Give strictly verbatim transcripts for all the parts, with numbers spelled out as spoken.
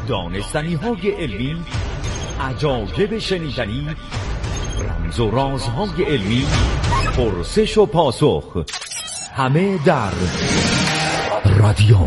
دانستنی‌های علمی، عجایب شنیدنی، رمز و رازهای علمی، پرسش و پاسخ، همه در رادیوم.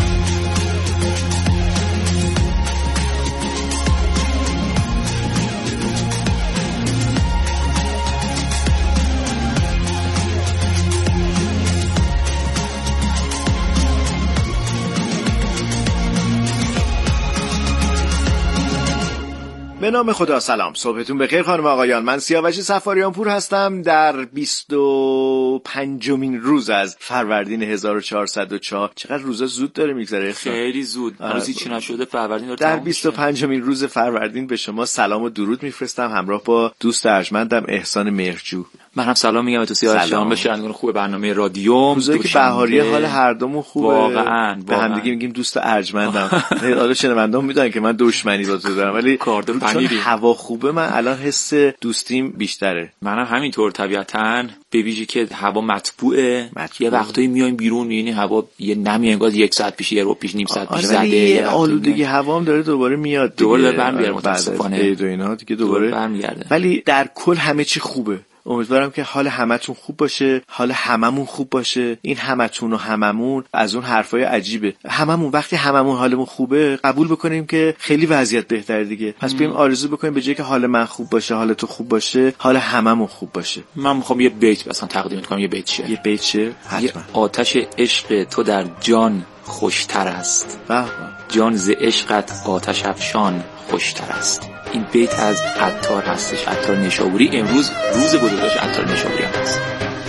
به نام خدا. سلام، صبحتون بخیر خانم آقایان. من سیاوش صفاریان پور هستم. در بیست و پنجمین روز از فروردین هزار و چهارصد و چهار. چقدر روزا زود داره میگذره، خیلی زود. هنوز چی نشده، فروردین داره. در بیست و پنجمین روز فروردین به شما سلام و درود میفرستم همراه با دوست ارجمندم احسان مهرجو. من هم سلام میگم به تو سیاوش جان، به شنوندگان خوب برنامه رادیوم. روزایی که بهاری حال هر دومون خوبه، واقعا به هم دیگه میگیم دوست ارجمندم. حالا شنونده‌ها میدونن که من دشمنی با تو دارم، ولی چون هوا خوبه من الان حس دوستیم بیشتره. منم همینطور طبیعتاً، به ویژه که هوا مطبوعه. مطبوع. یه وقتایی میایم بیرون میبینی هوا یه نمی انگار یک ساعت پیش، یه رو پیش، نیم ساعت پیش زده. یه آلودگی هوا هم داره دوباره میاد، دوباره برمیگرده متاسفانه. عید و اینا دیگه دوباره برمیگرده. ولی در کل همه چی خوبه. امیدوارم که حال همتون خوب باشه، حال هممون خوب باشه. این همتون و هممون از اون حرفای عجیبه. هممون وقتی هممون حالمون خوبه قبول بکنیم که خیلی وضعیت بهتره دیگه. پس بریم آرزو بکنیم به جای که حال من خوب باشه، حال تو خوب باشه، حال هممون خوب باشه. من میخوام یه بیت مثلا تقدیم کنم. یه بیت شه. یه بیت شه. حتما. آتش عشق تو در جان خوشتر است. بله. جان ز عشقت آتش افشان خوشتر است. این بیت از عطار هستش، عطار نشابوری. امروز روز گذشته عطار نشابوری هم هست.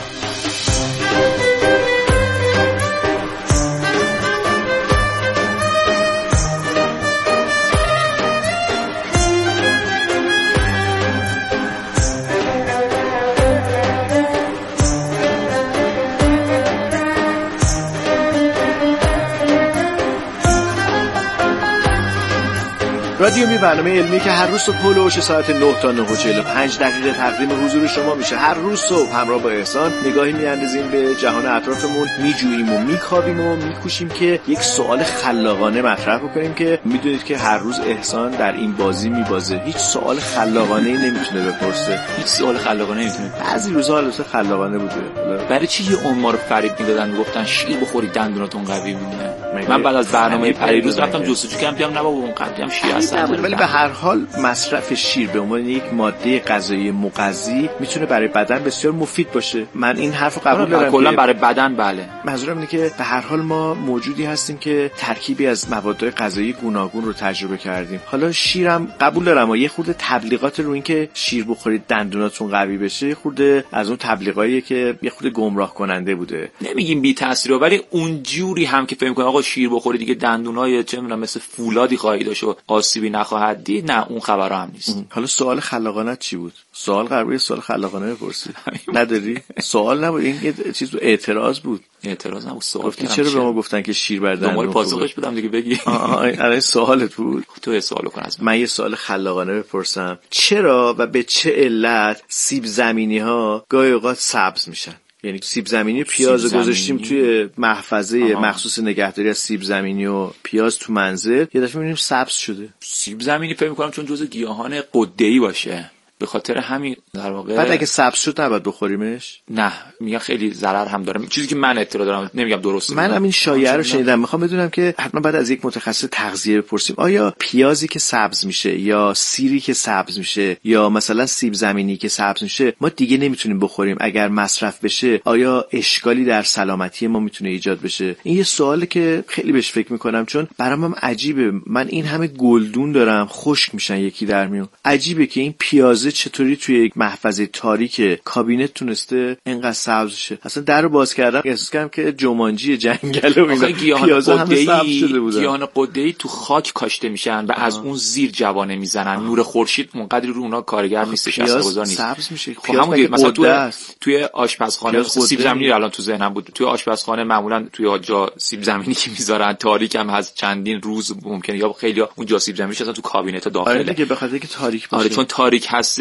رادیو می برنامه علمی که هر روز صبح هلوش ساعت نه تا نه و چهل و پنج دقیقه تقدیم حضور شما میشه. هر روز صبح همراه با احسان نگاهی میاندازیم به جهان اطرافمون، میجوییم و میکاویم و میکوشیم که یک سوال خلاقانه مطرح بکنیم که میدونید که هر روز احسان در این بازی میبازه. هیچ سوال خلاقانه‌ای نمیتونه بپرسه. هیچ سوال خلاقانه نمیتونه. بعضی روزا البته خلاقانه بوده. برای چی یه اون ما رو فریب میدادن، میگفتن شیر بخوری دندوناتون قوی میمونه. من بعد از برنامه پریروز رفتم جستجو کردم، دیدم نه بابا اون قضیه هم شیر است. ولی به هر حال مصرف شیر به عنوان یک ماده غذایی مغذی میتونه برای بدن بسیار مفید باشه. من این حرفو قبول دارم. کلا برای بدن بله. منظورم اینه که به هر حال ما موجودی هستیم که ترکیبی از مواد غذایی گوناگون رو تجربه کردیم. حالا شیرم قبول دارم و یه خورده تبلیغات رو این که شیر بخورید دندوناتون قوی بشه، یه خورده از اون تبلیغایی که یه خورده گمراه کننده بوده. نمیگیم بی تاثیره، ولی اون جوری هم که فکر کنه آقا شیر بخوری دیگه دندونای چه میدونم مثل فولادی خواهی داشت و آسیبی نخواهد دید، نه اون خبرها هم نیست. حالا سوال خلاقانه چی بود؟ سوال قراره سوال خلاقانه بپرسی. نداری؟ سوال نبود، این یه چیز بود، اعتراض بود. اعتراض نبود، سوال. گفتی چرا به ما گفتن که شیر بر دندون؟ دنبال پاسخش بودم دیگه، بگی. الان سوالت بود. تو یه سوالو کن از من. من یه سوال خلاقانه بپرسم. چرا و به چه علت سیب زمینی‌ها گاهی اوقات سبز میشن؟ یعنی سیب زمینی و پیاز گذاشتیم توی محفظه آها. مخصوص نگهداری از سیب زمینی و پیاز تو منزل، یه دفعه می‌بینیم سبز شده. سیب زمینی فکر می‌کنم چون جزء گیاهان غده‌ای باشه، به خاطر همین در واقع. بعد اگه سبز شد نباید بخوریمش؟ نه، میگن خیلی ضرر هم داره. چیزی که من اطلاع دارم، نمیگم درسته. من هم این شایعه رو شنیدم. میخوام بدونم که حتما بعد از یک متخصص تغذیه بپرسیم آیا پیازی که سبز میشه یا سیری که سبز میشه یا مثلا سیب زمینی که سبز میشه ما دیگه نمیتونیم بخوریم اگر مصرف بشه، آیا اشکالی در سلامتی ما میتونه ایجاد بشه؟ این یه سواله که خیلی بهش فکر میکنم، چون برام هم عجیبه. من این همه گلدون دارم خشک میشن یکی در میون. عجیبه که این پیاز چطوری توی یک محفظه تاریک کابینت تونسته اینقدر سبز شه. اصلا درو باز کردم احساس کردم که جومانجی جنگل و اینا پیازا هم سبز شده بودن. گیاهان غده‌ای تو خاک کاشته میشن و از اون زیر جوانه میزنن. نور خورشید اونقدر رو اونا کارگر نیستش، اثرگذار نیست. سبز میشه. پیاز مثلا توی توی آشپزخانه سیب زمینی الان تو ذهنم بود. توی آشپزخانه معمولا توی جا سیب زمینی که میذارن تاریک هم از چندین روز ممکنه، یا خیلی اون جا سیب زمینیش اصلا تو کابینت داخله. آره دیگه به خاطر اینکه تاریک باشه. آره چون تاریک هست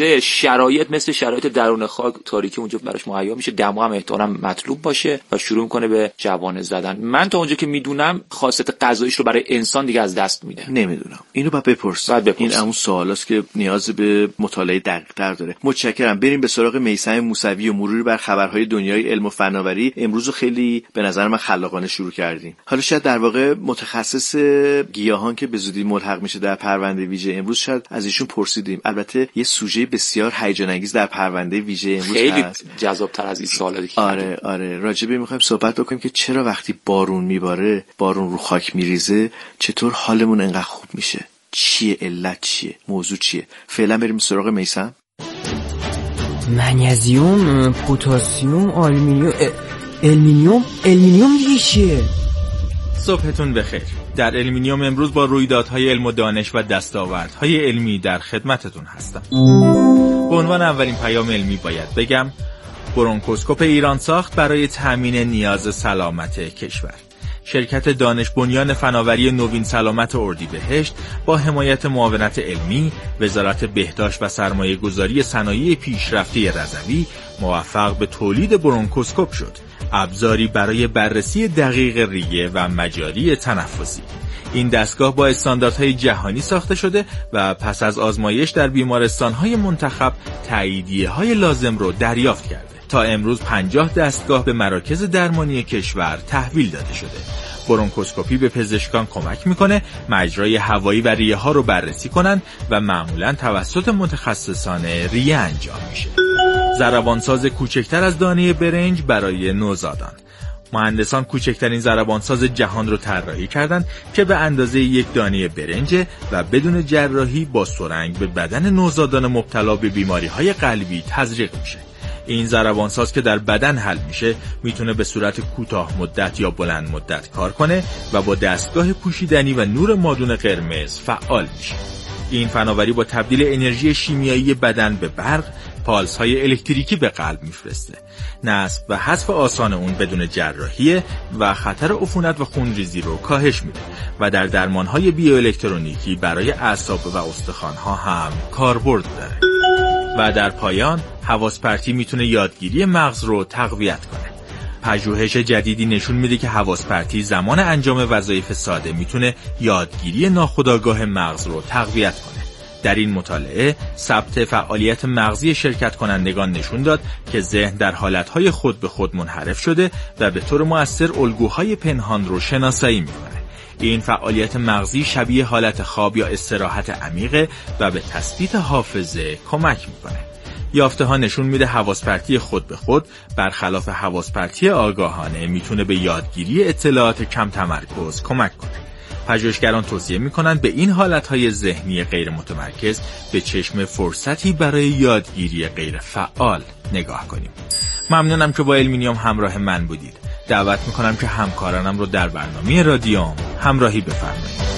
سه شرایط مثل شرایط درون خاک تاریکی اونجا براش مهیا میشه، دما هم احتمالاً مطلوب باشه و شروع کنه به جوانه زدن. من تا اونجا که میدونم خاصیت غذاییش رو برای انسان دیگه از دست میده. نمیدونم، اینو باید بپرس. این همون سوالاست که نیاز به مطالعه دقیق‌تر داره. متشکرم. بریم به سراغ میثم موسوی و مروری بر خبرهای دنیای علم و فناوری. امروز خیلی به نظر من خلاقانه شروع کردیم. حالا شاید در واقع متخصص گیاهان که به زودی ملحق میشه در پرونده ویژه امروز شاید از ایشون پرسیدیم. البته یه سوژه بسیار هیجان انگیز در پرونده ویژه امروز خیلی هست. جذاب‌تر از این سوالاتی که آره آره راجبه میخوایم صحبت بکنیم که چرا وقتی بارون میباره، بارون رو خاک میریزه، چطور حالمون انقدر خوب میشه؟ چیه علت؟ چیه موضوع؟ چیه؟ فعلا بریم سراغ میثم. منیزیم، پتاسیم، آلومینیوم، المینیوم. المینیوم دیگه چیه؟ صبحتون بخیر. در المینیوم امروز با رویدادهای علم و دانش و دستاوردهای علمی در خدمتتون هستم. به عنوان اولین پیام علمی باید بگم برونکوسکوپ ایران ساخت برای تامین نیاز سلامت کشور. شرکت دانش بنیان فناوری نوین سلامت اردیبهشت با حمایت معاونت علمی، وزارت بهداشت و سرمایه گذاری صنایع پیشرفته رضوی موفق به تولید برونکوسکوپ شد، ابزاری برای بررسی دقیق ریه و مجاری تنفسی. این دستگاه با استانداردهای جهانی ساخته شده و پس از آزمایش در بیمارستان‌های منتخب تاییدیه‌های لازم رو دریافت کرده. تا امروز پنجاه دستگاه به مراکز درمانی کشور تحویل داده شده. برونکوسکوپی به پزشکان کمک میکنه مجرای هوایی و ریه ها رو بررسی کنن و معمولاً توسط متخصصان ریه انجام میشه. ضربانساز کوچکتر از دانه برنج برای نوزادان. مهندسان کوچکترین ضربانساز جهان رو طراحی کردند که به اندازه یک دانه برنج و بدون جراحی با سرنگ به بدن نوزادان مبتلا به بیماری‌های قلبی تزریق میشه. این ضربانساز که در بدن حل میشه میتونه به صورت کوتاه مدت یا بلند مدت کار کنه و با دستگاه پوشیدنی و نور مادون قرمز فعال میشه. این فناوری با تبدیل انرژی شیمیایی بدن به برق پالس های الکتریکی به قلب میفرسته. نصب و حذف آسان اون بدون جراحی و خطر عفونت و خونریزی رو کاهش میده و در درمان های بیوالکترونیکی برای اعصاب و استخوان ها هم کاربرد داره. و در پایان حواس پرتی میتونه یادگیری مغز رو تقویت کنه. پژوهش جدیدی نشون میده که حواس پرتی زمان انجام وظایف ساده میتونه یادگیری ناخودآگاه مغز رو تقویت کنه. در این مطالعه ثبت فعالیت مغزی شرکت کنندگان نشون داد که ذهن در حالتهای خود به خود منحرف شده و به طور مؤثر الگوهای پنهان رو شناسایی میکنه. این فعالیت مغزی شبیه حالت خواب یا استراحت عمیقه و به تثبیت حافظه کمک میکنه. یافته ها نشون میده حواس پرتی خود به خود برخلاف حواس پرتی آگاهانه میتونه به یادگیری اطلاعات کم تمرکز کمک کنه. پژوهشگران توصیه میکنن به این حالتهای ذهنی غیر متمرکز به چشم فرصتی برای یادگیری غیر فعال نگاه کنیم. ممنونم که با المینیوم همراه من بودید. دعوت میکنم که همکارانم رو در برنامه رادیوم همراهی بفرمایید.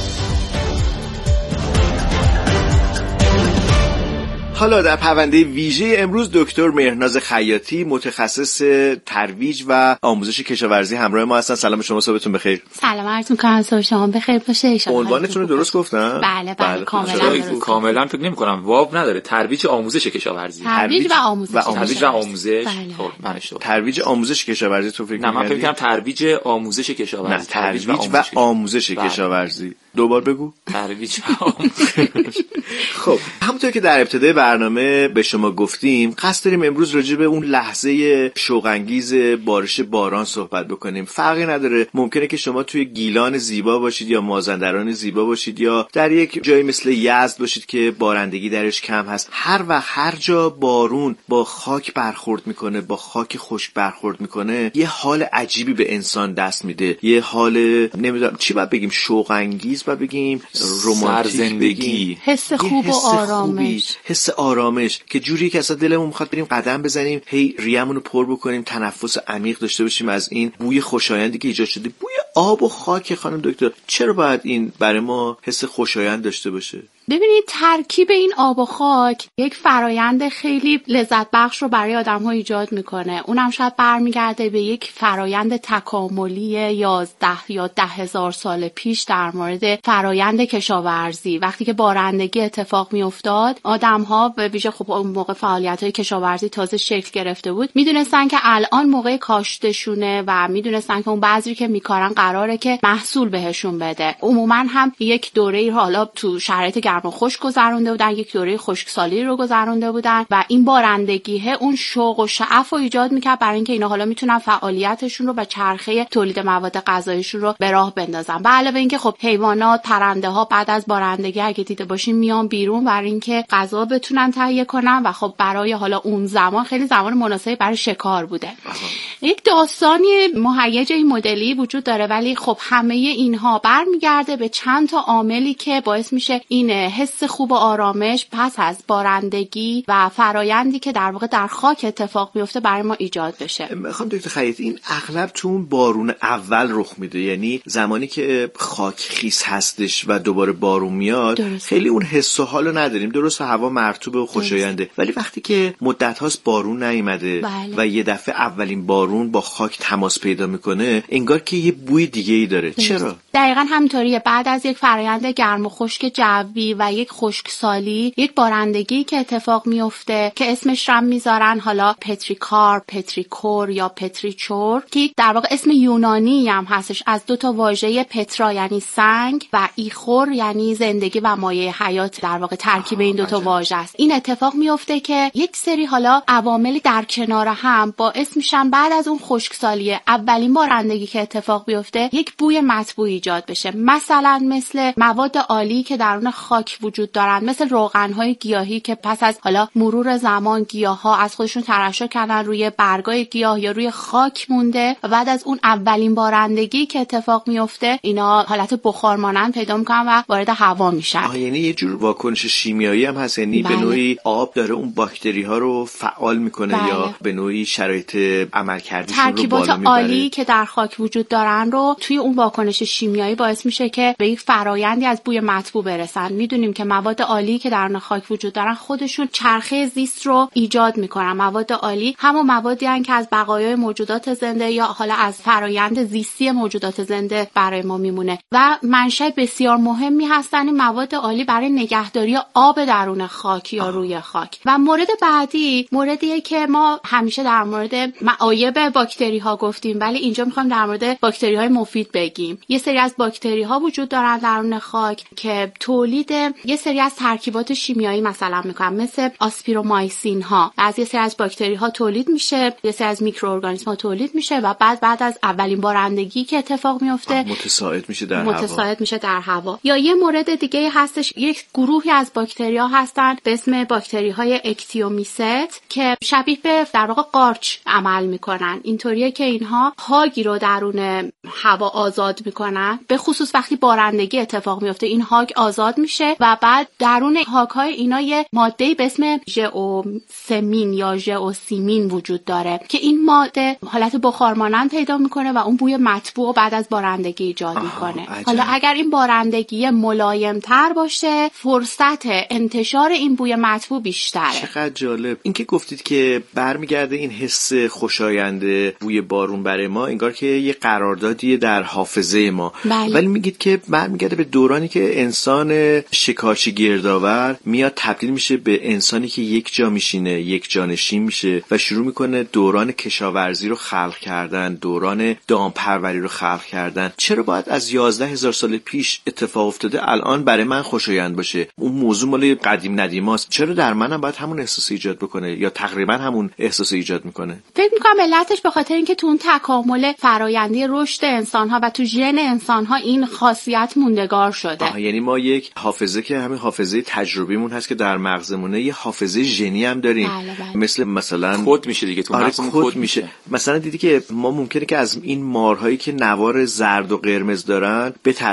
حالا در پرونده ویژه امروز دکتر مهرناز خیاطی متخصص ترویج و آموزش کشاورزی همراه ما هستن. سلام شما، صبحتون بخیر. سلام عرض می‌کنم، صبح شما بخیر باشه ان شاء الله. عنوانتون رو درست گفتم؟ بله بله, بله کاملا درست. کاملا فکر نمی‌کنم واو نداره. ترویج آموزش کشاورزی. ترویج و آموزش. ترویج و آموزش. خب من اشتباه. ترویج آموزش کشاورزی تو فکر می‌کنم؟ نه من فکر می‌کنم ترویج آموزش کشاورزی. نه ترویج و آموزش کشاورزی. دوبار بگو. ترویج و آموزش. خب همونطور که در ابتدای برنامه به شما گفتیم قصد داریم امروز راجع به اون لحظه شوق انگیز بارش باران صحبت بکنیم. فرقی نداره، ممکنه که شما توی گیلان زیبا باشید یا مازندران زیبا باشید یا در یک جایی مثل یزد باشید که بارندگی درش کم هست. هر وقت هر جا بارون با خاک برخورد میکنه، با خاک خشک برخورد میکنه، یه حال عجیبی به انسان دست میده. یه حال نمیدونم چی باید بگیم، شوق انگیز باید بگیم، رمانتیک بگیم، حس خوب و آرامش، حس آرامش که جوری که اصلا دلمون میخواد بریم قدم بزنیم، هی ریمون رو پر بکنیم، تنفس عمیق داشته باشیم از این بوی خوشایندی که ایجاد شده، بوی آب و خاک. خانم دکتر چرا باید این برای ما حس خوشایند داشته باشه؟ ببینید ترکیب این آب و خاک یک فرایند خیلی لذت بخش رو برای آدم‌ها ایجاد میکنه. اونم شاید برمیگرده به یک فرایند تکاملی یازده یا ده هزار سال پیش در مورد فرایند کشاورزی. وقتی که بارندگی اتفاق میافتاد، آدم‌ها به ویژه خب اون موقع فعالیت‌های کشاورزی تازه شکل گرفته بود، میدونستن که الان موقع کاشتشونه و میدونستن که اون بذری که میکارن قراره که محصول بهشون بده. عموما هم یک دوره‌ای حالا تو شرایط گرم و خشک گذرونده بودن، یک دوره خشکسالی رو گذرونده بودن و این بارندگیه اون شوق و شعف رو ایجاد میکرد برای اینکه اینا حالا میتونن فعالیتشون رو و چرخه تولید مواد غذاییشون رو به راه بندازن. به علاوه اینکه خب حیوانات، پرنده ها بعد از بارندگی اگه دیده باشین میان بیرون برای اینکه غذا بتونن تهیه کنن و خب برای حالا اون زمان خیلی زمان مناسبی برای شکار بوده. یک داستانی مهیج این مدلی وجود داره، ولی خب همه اینها برمیگرده به چند تا عاملی که باعث میشه این حس خوب و آرامش پس از بارندگی و فرایندی که در واقع در خاک اتفاق میفته برای ما ایجاد بشه. میخوام دکتر خیاط، این اغلب تو اون بارون اول رخ میده، یعنی زمانی که خاک خیس هستش و دوباره بارون میاد درست. خیلی اون حس و حالو نداریم، درست هوا مرطوبه و خوشاینده، ولی وقتی که مدت هاست بارون نیومده بله. و یه دفعه اولین بارون با خاک تماس پیدا میکنه، انگار که یه بوی دیگه ای داره. درست. چرا؟ دقیقاً همینطوریه. بعد از یک فرآیند گرم و خشک جوی و یک خشکسالی، یک بارندگی که اتفاق میفته که اسمش رو میذارن حالا پتریکار، پتریکور یا پتریچور، که در واقع اسم یونانی هم هستش، از دو تا واژه پترا یعنی سنگ و ایخور یعنی زندگی و مایه حیات، در واقع ترکیب این دو تا واژه است. این اتفاق میفته که یک سری حالا عواملی در کنار هم باعث میشن بعد از اون خشکسالی اولین بارندگی که اتفاق بیفته یک بوی مطبوع ایجاد بشه. مثلا مثل مواد آلی که درون خاک وجود دارن، مثل روغن‌های گیاهی که پس از حالا مرور زمان گیاه‌ها از خودشون ترشح کردن روی برگای گیاه یا روی خاک مونده و بعد از اون اولین بارندگی که اتفاق میفته اینا حالت بخار مانند پیدا میکنن و وارد هوا میشن. یعنی یه جور واکنش شیمیایی هم هست، یعنی بله. به نوعی آب داره اون باکتری‌ها رو فعال میکنه بله. یا به نوعی شرایط عملکردیشون رو بالا میبره. ترکیبات آلی که در خاک وجود دارن رو توی اون واکنش شیمیایی باعث میشه که به یک فرایندی از بوی مطبوع برسن. میدونیم که مواد آلی که در خاک وجود دارن خودشون چرخه زیست رو ایجاد میکنن. مواد آلی همون موادی هستن که از بقایای موجودات زنده یا حالا از فرایند زیستی موجودات زنده برای ما میمونه و منشأ بسیار مهمی هستن این مواد آلی برای نگهداری آب درون خاک یا روی خاک. و مورد بعدی موردیه که ما همیشه در مورد معایب باکتری ها گفتیم، ولی اینجا میخوایم در مورد باکتری های مفید بگیم. یه سری از باکتری ها وجود دارن درون خاک که تولید یه سری از ترکیبات شیمیایی مثلا میکنن، مثل آسپیرومایسین ها. از یه سری از باکتری ها تولید میشه، یه سری از میکروارگانیسم ها تولید میشه و بعد بعد از اولین بارندگی که اتفاق میفته متساعد میشه در هوا. متساعد میشه در هوا. یا یه مورد دیگه هستش، یک گروهی از باکتری‌ها هستن به اسم باکتری‌های اکتیومیست که شبیه به در واقع قارچ عمل میکنن. اینطوریه که اینها هاگی رو درون هوا آزاد میکنن، به خصوص وقتی بارندگی اتفاق میفته این هاگ آزاد میشه و بعد درون هاگ‌های اینا یه ماده‌ای به اسم ژئوسمین یا ژئوسیمین وجود داره که این ماده حالت بخار مانند پیدا میکنه و اون بوی مطبوع بعد از بارندگی ایجاد میکنه. حالا اگر این بارندگی ملایم تر باشه، فرصت انتشار این بوی مطبوع بیشتره. چقدر جالب. این که گفتید که برمیگرده این حس خوشاینده بوی بارون برای ما انگار که یه قراردادیه در حافظه ما. بله. ولی میگید که برمیگرده به دورانی که انسان شکارچی گردآور میاد تبدیل میشه به انسانی که یک جا میشینه، یک جانشین میشه و شروع میکنه دوران کشاورزی رو خلق کردن، دوران دامپروری رو خلق کردن. چرا باید از یازده هزار سال پیش اتفاق افتاده الان برای من خوشایند باشه؟ اون موضوع مال قدیم ندیماست. چرا در منم باید همون احساس ایجاد بکنه یا تقریبا همون احساس ایجاد میکنه؟ فکر میکنم علتش به خاطر اینکه تو اون تکامل فرآیندی رشد انسان‌ها و تو ژن انسان‌ها این خاصیت موندگار شده. آه، یعنی ما یک حافظه که همین حافظه تجربیمون هست که در مغزمونه، یه حافظه ژنی هم داریم. بله بله. مثل مثلا کد میشه دیگه تو مغزمون کد میشه. میشه. مثلا دیدی که ما ممکنه که از این مارهایی که نوار زرد و قرمز دارن بترسیم.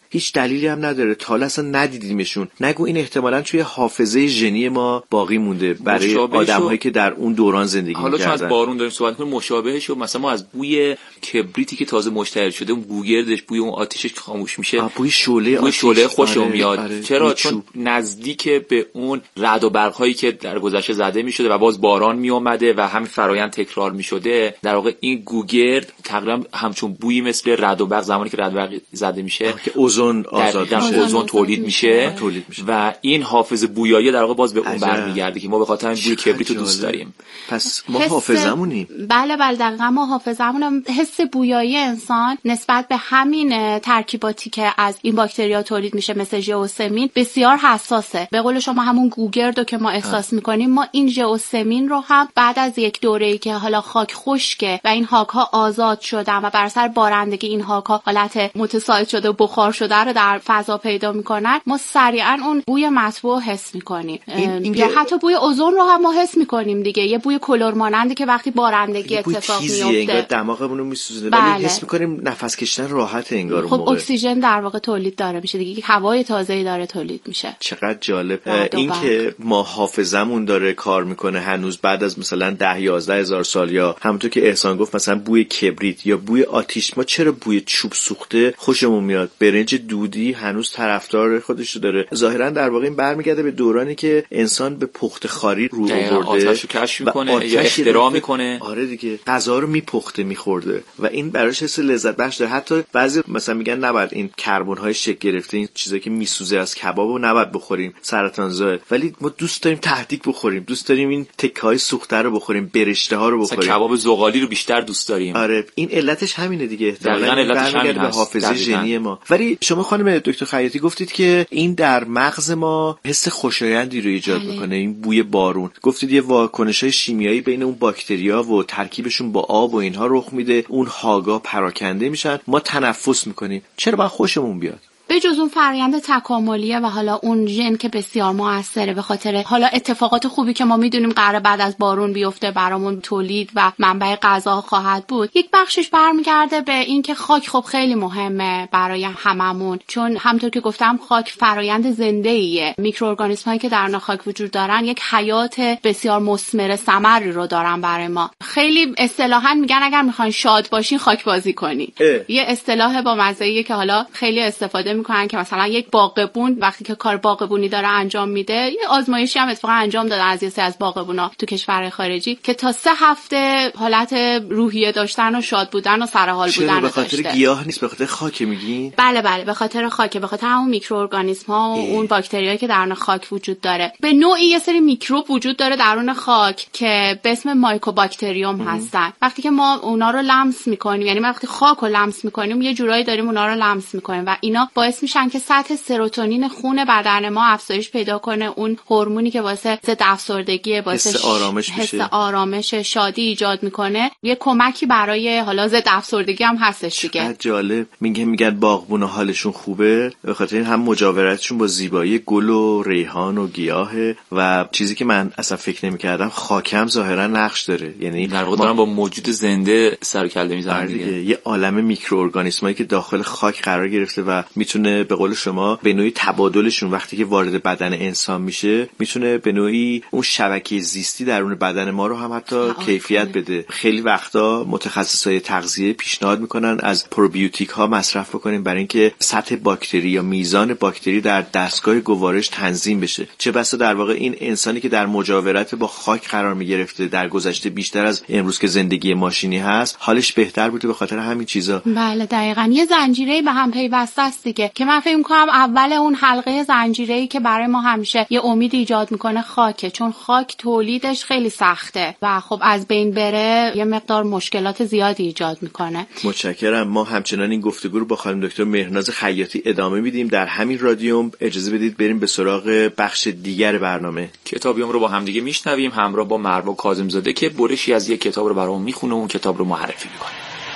هیچ دلیلی هم نداره، تا حالا اصلا ندیدیمشون. نگو این احتمالاً توی حافظه ژنی ما باقی مونده برای آدم‌هایی که در اون دوران زندگی می‌کردن. حالا چون از بارون داریم صحبت می‌کنیم، مشابهش مثلا ما از بوی کبریتی که تازه مشتعل شده، اون بوگردش، بوی اون آتیشش که خاموش میشه، بوی شعله بوی شعله خوشم آره، میاد. آره، چرا؟ چون نزدیک به اون رعد و برق‌هایی که در گذشته زده می‌شده و باز باران میومده و همین فرآیند تکرار می‌شده، در واقع این گوگرد تقریبا همچون بویی مثل رعد و برق زمانی که رعد و برق زده میشه که اوزون آزاد میشه، اوزون تولید میشه تولید میشه و این حافظه بویایی در واقع باز به اون برمیگرده که ما به خاطر این بوی کبریت رو دوست داریم. پس ما حافظمونیم. بله بله دقیقاً ما حافظمونم. حس بویایی انسان نسبت به همین ترکیباتی که از این باکتریا تولید میشه مثل ژئوسمین بسیار حساسه. به قول شما همون گوگردو که ما احساس میکنیم، ما این ژئوسمین رو هم بعد از یک دوره‌ای که حالا خاک خشکه و این خاک‌ها آزاد شدن و بر اثر بارندگی این خاک‌ها حالت متساعد شده و بخار شده رو در فضا پیدا میکنن، ما سریعا اون بوی مطبوع حس میکنیم. یا حتی بوی اوزون رو هم ما حس میکنیم دیگه، یه بوی کلور مانندی که وقتی بارندگی اتفاق میفته انگار دماغمون رو میسوزونه، ولی بله. حس میکنیم نفس کشیدن راحت انگار. خب اکسیژن در واقع تولید داره میشه دیگه، هوای تازه‌ای داره تولید میشه. چقدر جالب این که ما حافظمون داره کار میکنه هنوز بعد از مثلا ده یازده هزار سال، یا همونطور که احسان گفت مثلا بوی کبریت یا بوی آتیش. ما چرا بوی چوب سوخته خوشمون میاد؟ برنج دودی هنوز طرفدار خودش رو داره. ظاهرا در واقع این برمیگرده به دورانی که انسان به پخت خاری رو آورده، آتش رو کشف میکنه یا اختراع میکنه. آره دیگه، غذا رو میپخته میخورده و این براش حس لذت بخش داره. حتی بعضی مثلا میگن نباید این کربن های شکل گرفته، این چیزایی که میسوزه از کبابو نباید بخوریم، سرطان زا، ولی ما دوست داریم تهدیگ بخوریم، دوست داریم این تکه های سوخته رو بخوریم، برشته ها رو بخوریم، کباب زغالی رو بیشتر دوست داریم. آره این علتش همینه دیگه، احتمالاً علتش همین به حافظه ژنی ما. ولی شما خانم دکتر خیاطی گفتید که این در مغز ما حس خوشایندی رو ایجاد میکنه، این بوی بارون. گفتید یه واکنش‌های شیمیایی بین اون باکتریا و ترکیبشون با آب و اینها رخ میده، اون هاگا پراکنده میشن، ما تنفس میکنیم. چرا باید خوشمون بیاد؟ به جز اون فرآیند تکاملیه و حالا اون ژن که بسیار موثره، به خاطر حالا اتفاقات خوبی که ما میدونیم قراره بعد از بارون بیفته برامون تولید و منبع غذا خواهد بود، یک بخشش برمیگرده به این که خاک خب خیلی مهمه برای هممون، چون همونطور که گفتم خاک فرآیند زنده‌ایه. میکروارگانیسم‌هایی که در خاک وجود دارن یک حیات بسیار مثمر ثمری رو دارن برای ما. خیلی اصطلاحاً میگن اگر میخواین شاد باشین خاک بازی کنین. یه اصطلاح با مزه‌ایه که حالا خیلی استفاده میکنن که مثلا یک باغبون وقتی که کار باغبونی داره انجام میده، یه آزمایشی هم اتفاقا انجام دادن از یه سری از باغبونا تو کشورهای خارجی که تا سه هفته حالت روحیه داشتن و شاد بودن و سرحال بودن داشته. به خاطر گیاه نیست، به خاطر خاک میگین؟ بله بله به خاطر خاکه، به خاطر همون میکروارگانیسم ها و اون باکتریایی که درون خاک وجود داره. به نوعی یه سری میکروب وجود داره درون خاک که به اسم مایکوباکتریوم هستن. وقتی که ما اونا رو لمس میکنیم، یعنی وقتی خاک رو لمس میکنیم یه جورایی داریم اونا رو لمس میکنیم و اینا باعث میشن که سطح سروتونین خون بدن ما افزایش پیدا کنه، اون هورمونی که واسه ضد افسردگی، واسه حس آرامش حس آرامش شادی ایجاد میکنه، یه کمکی برای حالا ضد افسردگی هم هستش دیگه. چقدر جالب. میگه میگن باغبونا حالشون خوبه به خاطر این هم مجاورتشون با زیبایی گل و ریحان و گیاهه و چیزی که من اصلا فکر نمی‌کردم خاکم ظاهرا نقش داره، یعنی در واقع دارن با موجود زنده سر و کله میزنن دیگه. یه عالم میکروارگانیسمایی که داخل خاک قرار گرفته و میتونه به قول شما به نوعی تبادلشون وقتی که وارد بدن انسان میشه میتونه به نوعی اون شبکه زیستی درون بدن ما رو هم حتی کیفیت بده. خیلی وقتا متخصصای تغذیه پیشنهاد میکنن از پروبیوتیک ها مصرف بکنیم برای اینکه سطح باکتری یا میزان باکتری در دستگاه گوارش تنظیم بشه. چه بسا در واقع این انسانی که در مجاورت با خاک قرار میگرفته در گذشته بیشتر از امروز که زندگی ماشینی هست حالش بهتر بوده به خاطر همین چیزا. بله دقیقاً یه زنجیره‌ای به هم پیوسته است دیگه که من فکر می‌کنم اول اون حلقه زنجیره‌ای که برای ما همیشه یه امید ایجاد میکنه خاکه، چون خاک تولیدش خیلی سخته و خب از بین بره یه مقدار مشکلات زیادی ایجاد میکنه. متشکرم. ما همچنان این گفتگو رو با خانم دکتر مهرناز خیاطی ادامه میدیم در همین رادیوم. اجازه بدید بریم به سراغ بخش دیگر برنامه. کتابیوم رو با هم دیگه میشنویم همراه با مروا کاظم‌زاده که برشی از یک کتاب رو برامون میخونه و اون کتاب رو معرفی میکنه.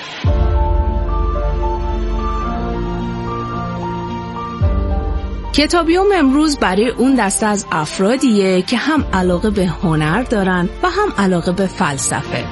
کتابیوم امروز برای اون دسته از افرادیه که هم علاقه به هنر دارن و هم علاقه به فلسفه.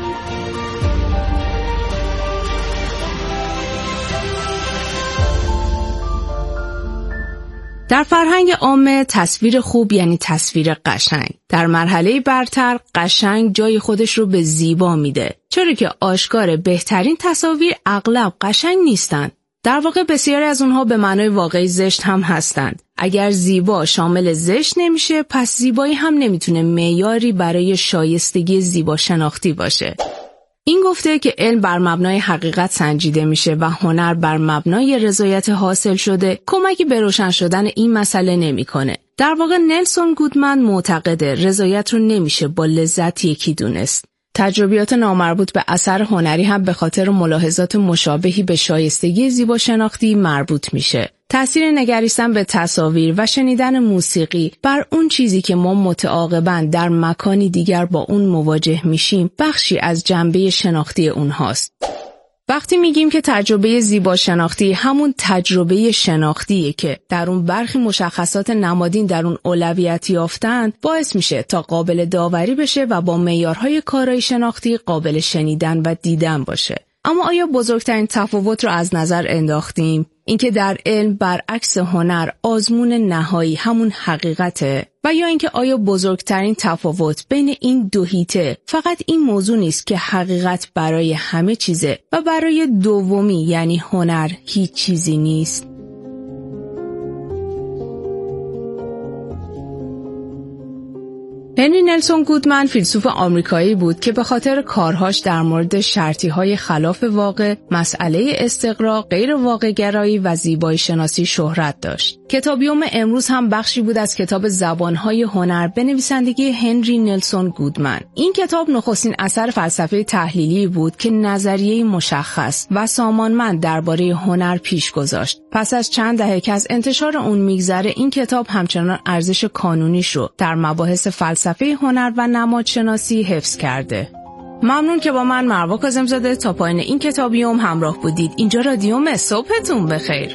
در فرهنگ عامه تصویر خوب یعنی تصویر قشنگ. در مرحله برتر قشنگ جای خودش رو به زیبا میده، چرا که آشکار بهترین تصاویر اغلب قشنگ نیستند. در واقع بسیاری از اونها به معنای واقعی زشت هم هستند. اگر زیبا شامل زشت نمیشه، پس زیبایی هم نمیتونه معیاری برای شایستگی زیبا شناختی باشه. این گفته که علم بر مبنای حقیقت سنجیده میشه و هنر بر مبنای رضایت حاصل شده کمکی به روشن شدن این مسئله نمیکنه. در واقع نلسون گودمن معتقده رضایت رو نمیشه با لذت یکی دونست. تجربیات نامربوط به اثر هنری هم به خاطر ملاحظات مشابهی به شایستگی زیبا شناختی مربوط میشه. تأثیر نگریستن به تصاویر و شنیدن موسیقی بر اون چیزی که ما متعاقباً در مکانی دیگر با اون مواجه میشیم بخشی از جنبه شناختی اونهاست. وقتی میگیم که تجربه زیبا شناختی همون تجربه شناختیه که در اون برخی مشخصات نمادین در اون اولویت یافتن، باعث میشه تا قابل داوری بشه و با معیارهای کارایی شناختی قابل شنیدن و دیدن باشه. اما آیا بزرگترین تفاوت رو از نظر انداختیم؟ اینکه در علم برعکس هنر آزمون نهایی همون حقیقته، و یا اینکه آیا بزرگترین تفاوت بین این دو هیته فقط این موضوع نیست که حقیقت برای همه چیزه و برای دومی یعنی هنر هیچ چیزی نیست؟ هنری نلسون گودمن فیلسوف آمریکایی بود که به خاطر کارهاش در مورد شرطی‌های خلاف واقع، مسئله استقرا، غیر واقع گرایی و زیبایی شناسی شهرت داشت. کتابیوم امروز هم بخشی بود از کتاب زبان‌های هنر به نویسندگی هنری نلسون گودمن. این کتاب نخستین اثر فلسفه تحلیلی بود که نظریه مشخص و سامانمند درباره هنر پیش گذاشت. پس از چند دهه که از انتشار اون میگذره، این کتاب همچنان ارزش قانونیش رو در مباحث فلسفه هنر و نمادشناسی حفظ کرده. ممنون که با من مروه کاظم‌زاده تا پایان این کتابیوم همراه بودید. اینجا رادیوم، صبحتون بخیر.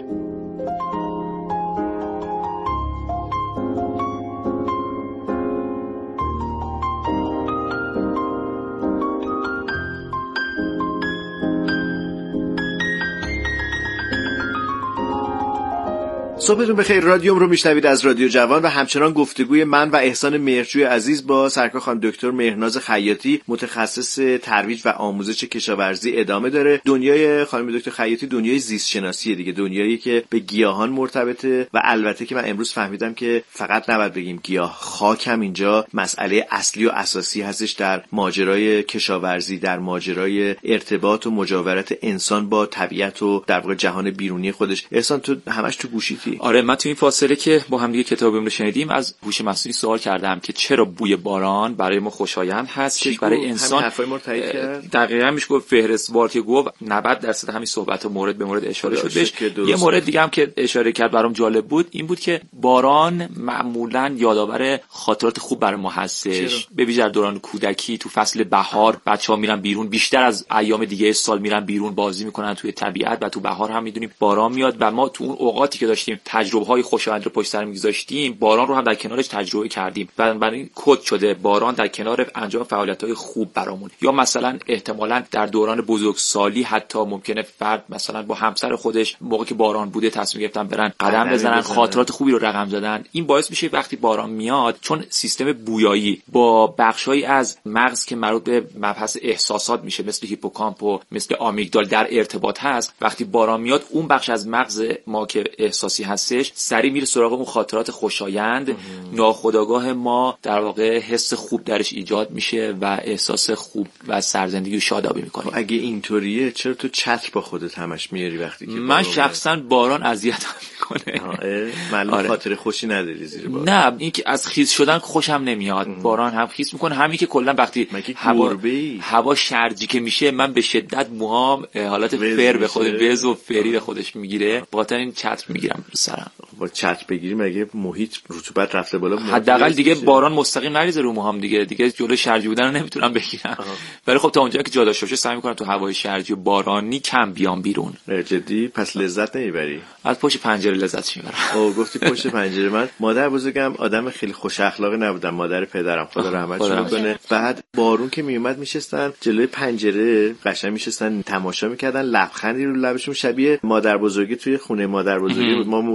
صبحتون بخیر. رادیوم رو میشنوید از رادیو جوان و همچنان گفتگوی من و احسان مهرجوی عزیز با سرکار خانم دکتر مهرناز خیاطی، متخصص ترویج و آموزش کشاورزی ادامه داره. دنیای خانم دکتر خیاطی دنیای زیست شناسی دیگه، دنیایی که به گیاهان مرتبطه و البته که من امروز فهمیدم که فقط نباید بگیم گیاه، خاک هم اینجا مسئله اصلی و اساسی هستش در ماجرای کشاورزی، در ماجرای ارتباط و مجاورت انسان با طبیعت و در واقع جهان بیرونی خودش. احسان تو همش تو گوشیتی. آره، من تو این فاصله که با هم دیگه کتابیم رو شنیدیم از هوش مصنوعی سوال کردم که چرا بوی باران برای ما خوشایند هست، برای انسان. حرفای ما رو تایید کرد. دقیقاً میشه گفت فهرستوار که گفت نود درصد همین صحبت مورد به مورد اشاره شد بهش. یه مورد دیگه هم که اشاره کرد برام جالب بود این بود که باران معمولاً یادآور خاطرات خوب برای ما هستش. به ویژه در دوران کودکی، تو فصل بهار بچه‌ها میرن بیرون، بیشتر از ایام دیگه سال میرن بیرون بازی میکنن توی طبیعت و تو بهار هم میدونیم باران میاد و ما تو اون اوقاتی که داشتیم تجربه‌های خوشایند رو پشت سر می‌گذاشتیم، باران رو هم در کنارش تجربه کردیم. بنابراین کد شده باران در کنار انجام فعالیت‌های خوب برامون. یا مثلا احتمالاً در دوران بزرگسالی حتی ممکنه فرد مثلا با همسر خودش موقعی که باران بوده تصمیم گرفتن برن قدم بزنن، خاطرات خوبی رو رقم زدن. این باعث میشه وقتی باران میاد، چون سیستم بویایی با بخشایی از مغز که مربوط به مبحث احساسات میشه مثل هیپوکامپ و مثل آمیگدال در ارتباط هست، وقتی باران میاد اون بخش از مغز ما که احساسی هستش سری میره سراغ اون خاطرات خوشایند. ناخودآگاه ما در واقع حس خوب درش ایجاد میشه و احساس خوب و سرزندگی و شادابی میکنه. اگه اینطوریه چرا تو چتر با خودت همش میاری وقتی که من شخصا باران اذیتم میکنه؟ معلوم آره. خاطر خوشی نداری زیر باران؟ نه، این که از خیس شدن خوشم نمیاد. ام. باران هم خیس میکنه، همین که کلا وقتی هوا هوا شرجی که میشه من به شدت موهام حالت فر به خود وز و فری به خودش میگیره. بخاطر این چتر میگیرم رو سرم. با چتر بگیریم اگه محیط رطوبت رفته بالا حداقل دیگه باران مستقیم نریزه رو موهام، دیگه دیگه جلوی شرجی بودن رو نمیتونم بگیرم. ولی خب تا اونجا که جا داشته باشه سعی میکنم تو هوای شرجی و بارانی کم بیام بیرون. جدی؟ پس لذت نمیبری؟ از پشت پنجره لذت میبرم. اوه گفتی پشت پنجره. من مادر بزرگم آدم خیلی خوش اخلاقی نبودم، مادر پدرم خدا رحمتش کنه. بعد بارون که میومد میشستن جلوی پنجره قشنگ میشستن تماشا میکردن، لبخندی رو لبشون شبیه مادر بزرگی توی خونه مادر بزرگی بود. مامان بزرگ من هم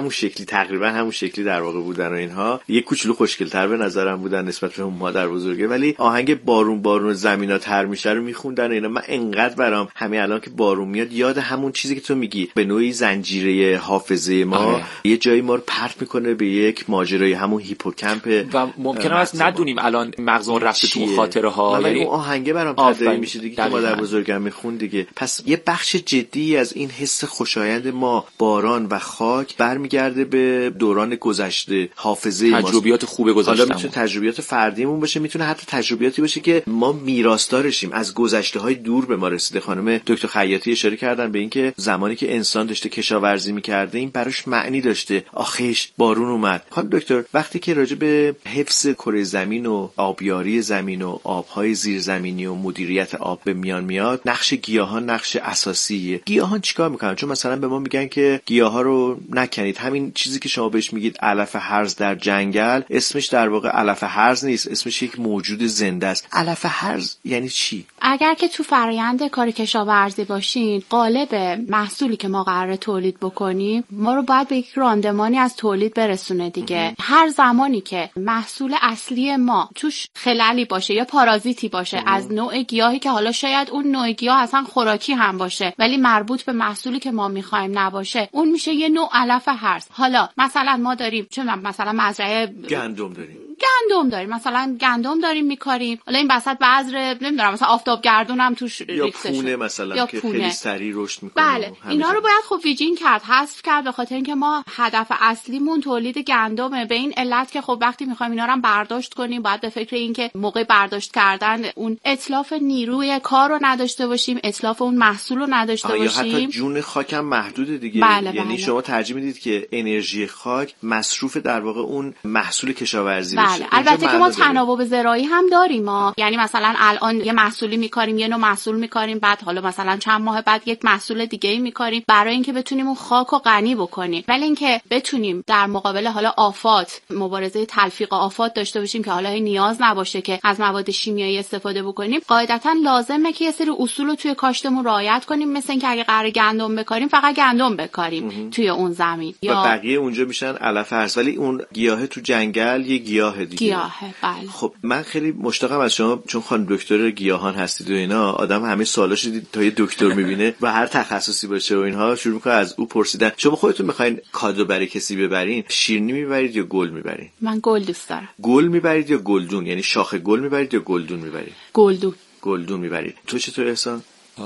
همون شکلی تقریبا همون شکلی در واقع بودن و اینها. یه کوچولو خوشگل‌تر به نظرم بودن نسبت به اون مادر بزرگه، ولی آهنگ بارون بارون زمینا تر میشه رو میخوندن اینا. من انقدر برام همین الان که بارون میاد یاد همون چیزی که تو میگی به نوعی زنجیره حافظه ما آه. یه جایی ما رو پرت میکنه به یک ماجرای همون هیپوکامپ و ممکنه است ندونیم الان مغزمون رفته تو خاطره ها. یعنی اون آهنگ برام تداعی میشه دیگه که مادر بزرگم میخوند دیگه. پس یه بخش جدی از این حس خوشایند ما باران و خاک برمیگرده به دوران گذشته، حافظه ما، تجربیات خوب گذشته. حالا میتونه تجربیات فردیمون باشه، میتونه حتی تجربیاتی باشه که ما میراثدارشیم از گذشته‌های دور به ما رسیده. خانم دکتر خیاطی اشاره کردن به اینکه زمانی که انسان داشته کشاورزی میکرده این براش معنی داشته. آخیش بارون اومد. خانم دکتر وقتی که راجع به حفظ کره زمین و آبیاری زمین و آبهای زیرزمینی و مدیریت آب به میان میاد، نقش گیاهان نقش اساسیه. گیاهان چیکار میکنن؟ چون مثلا به ما میگن که گیاها رو نکنید. همین چیزی که شما بهش میگید علف هرز در جنگل، اسمش در واقع علف هرز نیست، اسمش یک موجود زنده است. علف هرز یعنی چی؟ اگر که تو فرآیند کار کشاورزی باشین، قالب محصولی که ما قراره تولید بکنیم ما رو باید به یک راندمانی از تولید برسونه دیگه. هر زمانی که محصول اصلی ما توش خللی باشه یا پارازیتی باشه ام. از نوع گیاهی که حالا شاید اون نوع گیاه اصلا خوراکی هم باشه ولی مربوط به محصولی که ما میخوایم نباشه، اون میشه یه نوع علف هرز. حالا مثلا ما داریم چه مثلا مزرعه گندم داریم گندم داریم مثلا گندم داریم میکاریم، حالا این وسط بذر نمیدونم مثلا آفتابگردون هم توش یا پونه مثلا یا که پونه. خیلی سریع رشد میکنه. بله اینا رو باید خب ویجین کرد، حذف کرد، به خاطر اینکه ما هدف اصلیمون تولید گندمه. به این علت که خب وقتی میخوایم اینا رو هم برداشت کنیم باید به فکر این که موقع برداشت کردن اون اتلاف نیروی کار رو نداشته باشیم، اتلاف اون محصول رو نداشته باشیم. یا حتی جون خاک هم محدوده دیگه. بله یعنی بله. شما ترجیح میدید که انرژی خاک مصروف در واقع اون محصول کشاورزی بله. بشه. البته که ما تناوب زراعی هم داریم ما، یعنی مثلا الان یه محصولی میکاریم، یه نوع محصول میکاریم، بعد حالا مثلا چند ماه بعد یک محصول دیگه ای میکاریم برای اینکه بتونیم اون خاک رو غنی بکنیم. ولی اینکه بتونیم در مقابل حالا آفات مبارزه تلفیق آفات داشته باشیم که حالا نیاز نباشه که از مواد شیمیایی استفاده بکنیم، قاعدتا لازمه که یه سری اصول رو توی کاشتمون رعایت کنیم، مثل اینکه اگه قرار گندم بکاریم فقط گندم بکاریم توی اون زمین یا بقیه اونجا میشن علف هرز، ولی اون گیاه تو جنگل یه گیاه دیگه. گیاهه بله. خب من خیلی مشتاقم از شما، چون خانم دکتر گیاهان هستید و اینا، آدم همه سوالاشو دید تا یه دکتر میبینه و هر تخصصی باشه و اینها شروع میکنه از او پرسیدن. شما خودتون میخواین کادو برای کسی ببرین، شیرینی میبرید یا گل میبرین؟ من گل دوست دارم. گل میبرید یا گلدون؟ یعنی شاخه گل میبرید یا گلدون میبرید؟ گلدون. گلدون میبرید. تو چطور احسان؟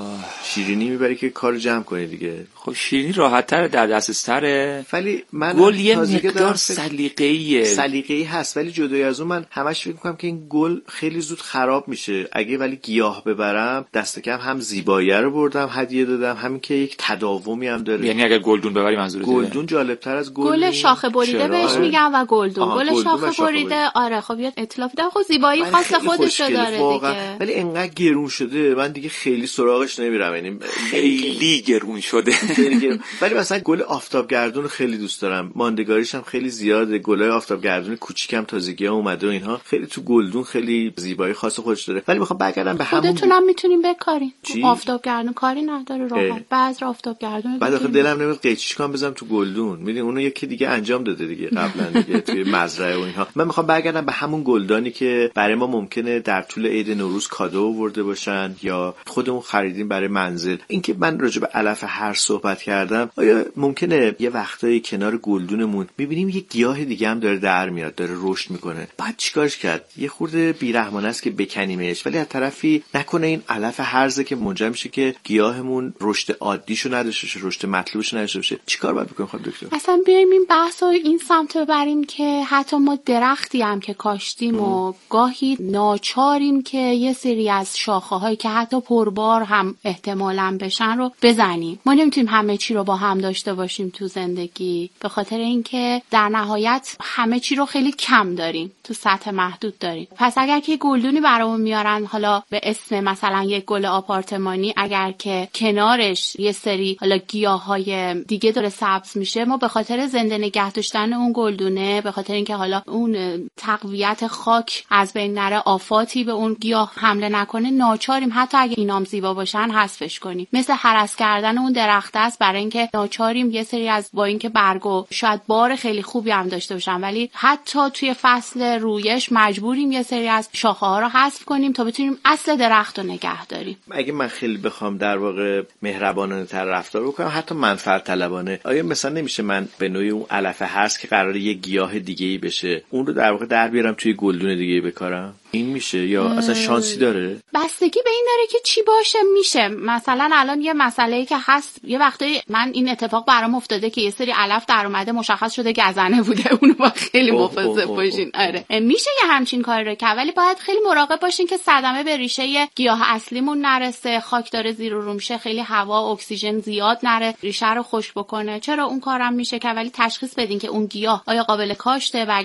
شیرینی میبری که کار جمع کنی دیگه. خب شیرینی راحت‌تر در دسترس‌تره، ولی من گل یه مقدار سلیقه‌ایه سلیقه‌ای هست، ولی جدای از اون من همش فکر می‌کنم که این گل خیلی زود خراب میشه. اگه ولی گیاه ببرم دست کم هم زیبایی رو بردم هدیه دادم، همین که یک تداومی هم داره. یعنی اگر گلدون ببری منظورته؟ گلدون جالب‌تر از گل. گل شاخه بریده بهش میگن و گلدون. گل شاخه بریده آره خب یه اطلاف داره، خب زیبایی خاص خودش داره دیگه. ولی انقدر گرون شده من دیگه خیلی سراغش نمیرم. یعنی خیلی گرون شده. ولی مثلا گل آفتابگردون رو خیلی دوست دارم، ماندگاریش هم خیلی زیاده. گلای آفتابگردون کوچیکم تازگی‌ها اومده و اینها خیلی تو گلدون خیلی زیبایی خاص خودش داره. ولی میخوام برگردم به همون، خودتونم میتونین بکارین. آفتابگردون کاری نداره راحت. بعضی آفتابگردون بعد آخه دلم نمیاد قیچیش کنم بزنم تو گلدون. میدونی اونو یکی دیگه انجام داده دیگه قبلا دیگه توی مزرعه و اینها. من میخوام برگردم به همون گلدانی که برای ما ممکنه در طول عید نوروز کادو آورده باشن یا خودمون خریدیم برای منزل. اینکه من راجع به علف هر صحبت کردم، آیا ممکنه یه وقتایی کنار گلدونمون میبینیم یه گیاه دیگه هم داره در میاد، داره رشد میکنه، بعد چیکارش کرد؟ یه خورده بیرحمانه است که بکنیمش، ولی از طرفی نکنه این علف هرزه که منجر میشه که گیاهمون رشد عادیشو نداشته باشه، رشد مطلوبش نداشته باشه. چیکار باید بکنیم خانم دکتر؟ اصلا بیایم این بحثو این سمت ببریم که حتی ما درختی هم که کاشتیم و گاهی ناچاریم که یه سری از شاخه‌هایی که حتی پربار هم احتمالاً بشن رو بزنیم. ما نمیتونیم همه چی رو با هم داشته باشیم تو زندگی، به خاطر اینکه در نهایت همه چی رو خیلی کم داریم، تو سطح محدود داریم. پس اگر که گلدونی برامون میارن حالا به اسم مثلا یک گل آپارتمانی، اگر که کنارش یه سری حالا گیاهای دیگه داره سبز میشه، ما به خاطر زنده نگه داشتن اون گلدونه، به خاطر اینکه حالا اون تقویت خاک از بین نره، آفاتی به اون گیاه حمله نکنه، ناچاریم حتی اگه اینام زیبا باشه باشن حذفش کنیم. مثل هرس کردن اون درخت است، برای اینکه ناچاریم یه سری از با اینکه برگو شاید بار خیلی خوبی هم داشته باشن ولی حتی توی فصل رویش مجبوریم یه سری از شاخه ها رو حذف کنیم تا بتونیم اصل درخت رو نگه داریم. اگه من خیلی بخوام در واقع مهربانانه تر رفتار بکنم، حتی منفعت طلبانه، آیا مثلا نمیشه من به نوعی اون علفه هست که قراره یه گیاه دیگه‌ای بشه اون رو در واقع در بیارم توی گلدون دیگه بکارم؟ این میشه یا اصلا شانسی داره؟ بستگی به این داره که چی باشه. میشه مثلا الان یه مسئله‌ای که هست، یه وقتی من این اتفاق برام افتاده که یه سری علف در اومده مشخص شده گزنه بوده، اونو با خیلی مواظب باشین. آره میشه یه همچین کاری رو کرد، ولی باید خیلی مراقب باشین که صدمه به ریشه گیاه اصلیمون نرسه. خاک داره زیر و رو میشه، خیلی هوا اکسیژن زیاد نره ریشه رو خشک بکنه. چرا اون کارم میشه که ولی تشخیص بدین که اون گیاه آیا قابل کاشته و